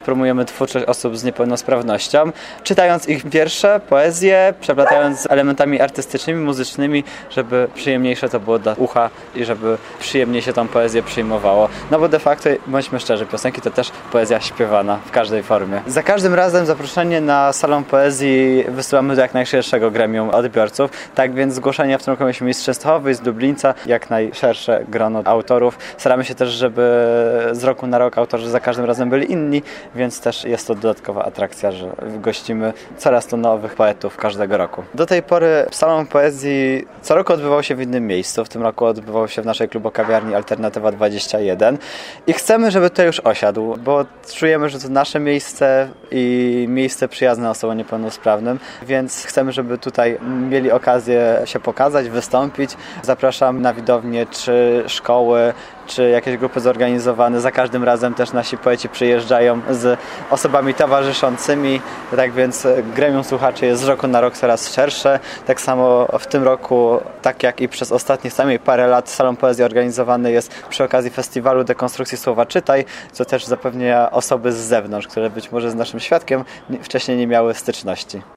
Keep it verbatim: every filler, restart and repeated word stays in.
promujemy twórczość osób z niepełnosprawnością, czytając ich wiersze, poezję, przeplatając z elementami artystycznymi, muzycznymi, żeby przyjemniejsze to było dla ucha i żeby przyjemniej się tą poezję przyjmowało. No bo de facto, bądźmy szczerzy, piosenki to też poezja śpiewana w każdej formie. Za każdym razem zaproszenie na salon poezji wysyłamy do jak najszerszego gremium odbiorców, tak więc zgłoszenia w tym roku mieliśmy z Częstochowy, z Dublińca, jak najszersze grono autorów. Staramy się też, żeby z roku na rok autorzy za każdym razem byli inni, więc też jest to dodatkowa atrakcja, że gościmy coraz to nowych poetów każdego roku. Do tej pory salon poezji co roku odbywał się w innym miejscu. W tym roku odbywał się w naszej klubokawiarni Alternatywa dwadzieścia jeden i chcemy, żeby to już osiadł, bo czujemy, że to nasze miejsce i miejsce przyjazne osobom niepełnosprawnym, więc chcemy, żeby tutaj mieli okazję się pokazać, wystąpić. Zapraszam na widownię czy szkoły, czy jakieś grupy zorganizowane. Za każdym razem też nasi poeci przyjeżdżają z osobami towarzyszącymi, tak więc gremium słuchaczy jest z roku na rok coraz szersze. Tak samo w tym roku, tak jak i przez ostatnie same parę lat, salon poezji organizowany jest przy okazji festiwalu dekonstrukcji słowa Czytaj, co też zapewnia osoby z zewnątrz, które być może z naszym świadkiem wcześniej nie miały styczności.